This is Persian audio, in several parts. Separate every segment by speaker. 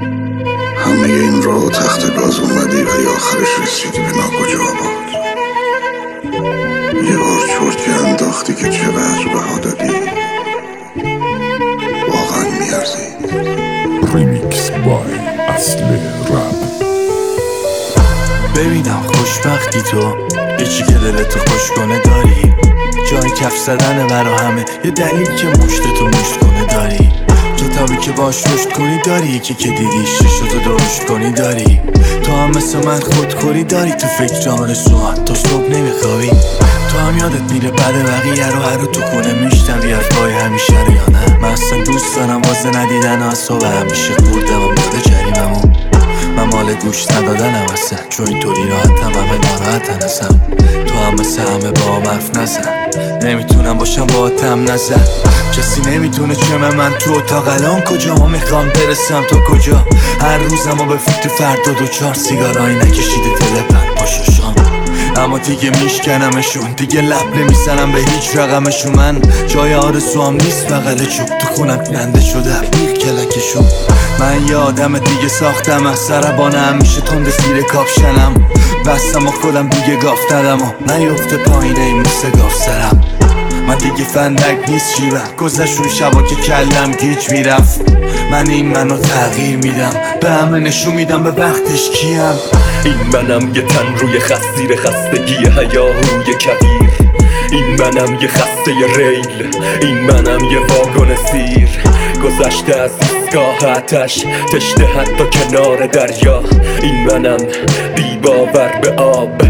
Speaker 1: همه این راه تخت گاز اومدی ولی آخرش رسیدی به ناکجا آباد. یه بار چرتی انداختی که چقدر بها دادی، واقعا میارزی.
Speaker 2: ریمیکس بای اصل رپ.
Speaker 3: ببینم خوشبختی تو یه چی که دلتو خوش کنه داری، جای کف زدن برا همه، یه دلیل که مشتتو مشت کنه داری، کتابی که باش رشد کنی داری، یکی که دیدیش ششتو درشت کنی داری. تو هم مثل من خودخوری داری، تو فکر آرزو تا صبح نمیخوابی. تو هم یادت میره بعد بقیه رو هر رو تو خونه میشنوی حرفای همیشه رو یا نه؟ من اصلا دوست دارم واسه ندیدن اصابه همیشه خوردم و داده جریممو. من مال گوش ندادنم اصلا، چون اینطوری راحتم همه ناراحتن ازم. تو هم مثل همه با هم حرف نزن، نمیتونم باشم با تم نزن. کسی نمیتونه چمه من تو اتاق الان کجا، ما میخوام برسم تو کجا. هر روزم با به فکر فردا 2-4 سیگارایی نکشیده تلپن پاشوشان، اما دیگه میشکنمشون، دیگه لب نمیزنم به هیچ رقمشون. من جای آرزوام نیست بغل چوب، تو خونم کننده شده بیخ کلکشون. من یه آدم دیگه ساختم از سربانه، همیشه تند زیر کاپشنم بستم و خودم دیگه گاف ندم و نیفته پایینه این مثل گاف سرم. من دیگه فندک نیست شیبم، گذشون شبا که کلم گیج میرفت. من این منو تغییر میدم، به همه نشون میدم به وقتش کیم.
Speaker 4: این منم یه تن روی خستیر خستگی هیاهوی کبیر. این منم یه خسته ریل، این منم یه واگن سیر. گذشته از ایستگاه آتش، تشنه حتی کنار دریا. این منم بی باور به آب.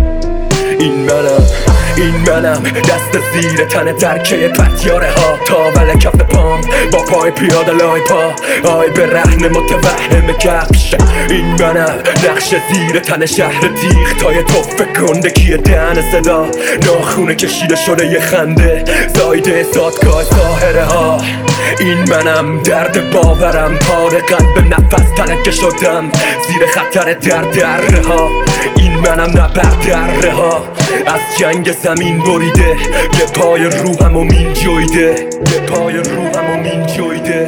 Speaker 4: این منم دست زیر تن درکه پتیاره ها، تاول کف پام با پای پیاده لای پا، آی به رهن متوهم کفش. این منم نقش زیر تن شهر تیغ، تای توفه گندگی دهن صدا، ناخونه کشیده شده یه خنده، زایده زادگاه ساحره ها. این منم درد باورم، پاره قلب نفس ترکه شدم زیر خطر دره ها. این منم نبردره ها، از جنگ زمین بریده، یه پای روحمو مین جویده، یه پای روحمو مین جویده.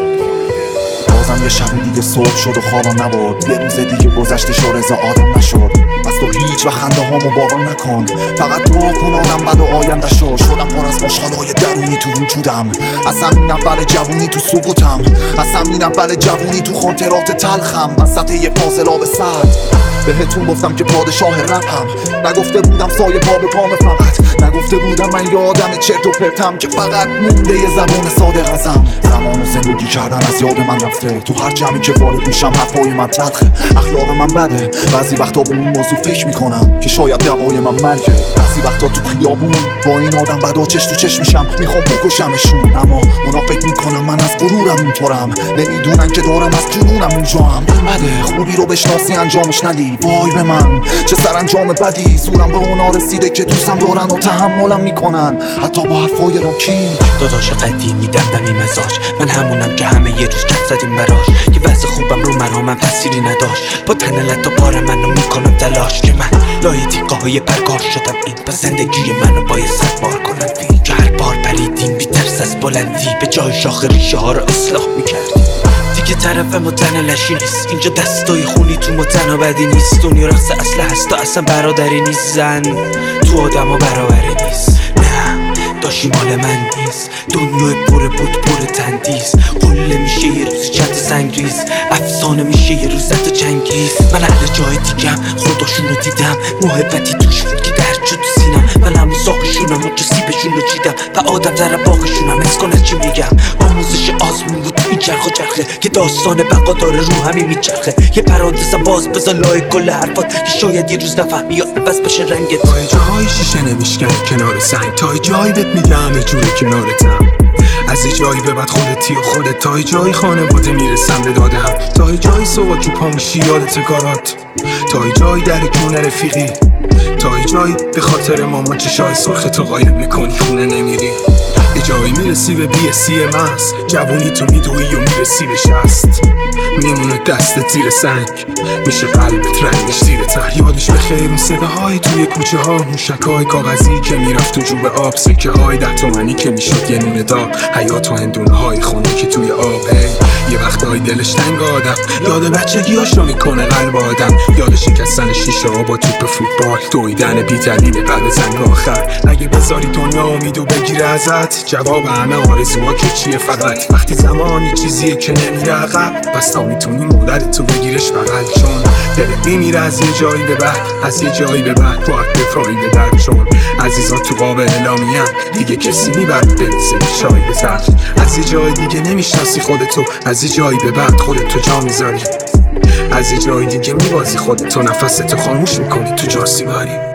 Speaker 5: بازم یه شب دیگه صبح شد و خوابم نبود، یه روز دیگه گذشته شو رضا آدم نشد. از تو هیچ و خنده هامو باور نکن، فقط دعا کن آدم بد و آینده شد. شدم پر از خوشحالای درونی تو وجودم، از همین اول جوونی تو سقوطم، از همین اول جوونی تو خاطرات تلخم. وسط یه فاصله آب سرد بهتون گفتم که پادشاه رپم، نگفته بودم سایه پا به پام، فقط نگفته بودم من یه آدم چرت و پرتم که فقط مونده یه زبان صادق ازم. زمان و زندگی کردن از یاد من رفته، تو هر جمعی که وارد میشم حرفای من تلخه، اخلاق من بده. بعضی وقتا به اون موضوع فکر میکنم که شاید دوای من مرگه. بعضی وقتا تو خیابون با این آدم بدا چش تو چش میشم، میخوام بکشمشون، اما اونا فکر میکنم من از غرورم اونطورم، نمیدونن که دارم از جنونم اونجام. این بده خوبی رو بشناسی انجامش ندی، وای به من چه سرانجام بدی. زورم به اونا رسیده که دوستم دارن و تحملم میکنن حتی با حرفای راکی.
Speaker 6: داداش قدیمی دمدمی مزاج، من همونم که همه یه روز کف زدیم براش. یه وضع خوبم رو مرامم تأثیری نداشت، با تن لطا بار منو میکنم تلاش که من لای دیقه های پرگار شدم. این پس زندگی منو باید 100 بار کنم فیلم که هر بار پریدیم بی ترس از بلندی، به جای شاخ ریشه ها رو اصلاح میکردیم. دیگه طرف متن لشی نیست، اینجا دستای خونی تو متن و بدی نیست. دنیا رقص اصل هست و اصلا برادری نیست، زن تو آدم ها برابری نیست. نه داشی مال من نیست، دنیا پر بود پر تندیز. قله میشه یه روز چند سنگریز، افسانه میشه یه روز زد جنگیز. من اهل جای دیگم خداشون رو دیدم، محبتی توش بود که درد شد تو سینم. من همون ساقشونم و جسیبشون رو چیدم و آدم در باقشونم. از کنه چی میگم، آموزش آزمون بود این چرخ و چرخه که داستان بقا داره رو همین میچرخه. یه پرانتزم باز بذار لای کل حرفات که شاید یه روز نفهمی یا عوض بشه رنگت.
Speaker 7: تا جاهای شیشه نمیشکنه کنار سنگ، تا جایی بهت میگم همه جوره کنارتم. از جایی به بعد خودتی و خودت، تا جایی خانواده میرسم به دادم، تا جایی صبح که پا میشی یادت کارات، تا جایی در کونه رفیقی، تا جایی به خاطر مامان چشای سرخ تو قایم میکنی خونه نمیری. یه جایی میرسی به BSc محض، جوونی تو میدوی و میرسی به 60، میمونه دستت زیر سنگ میشه قلبت رنگش زیر تر. یادش بخیر اون صداهای توی کوچه ها، موشکای کاغذی که میرفت تو جوب آب، سکه های 10 تومانی که میشد یه نون داغ، حیات و هندونه های خونه که توی آب. یه وقتایی دلش تنگ آدم، یاد بچگیاشو میکنه قلب آدم، یاد شکستن شیشه ها با توپ فوتبال، دویدن بی دلیل بعد زنگ آخر. اگه بذاری دنیا امیدو بگیره ازت، جواب همه آرزوها که چیه فقط وقتی زمانی چیزیه که نمیره عقب، پس تا میتونی مادرتو بگیرش بغل، چون دلت میمیره از یه جایی به بعد، از یه جایی به بعد باید بپایی به در، چون عزیزا تو قاب اعلامیم دیگه کسی میبرد بریزه چای به سر. از یه جای دیگه نمیشناسی خودتو، از یه جایی به بعد خودتو جا میذاری، از یه جای دیگه میبازی خودتو، نفستو خاموش میکنی تو جا سیگاری.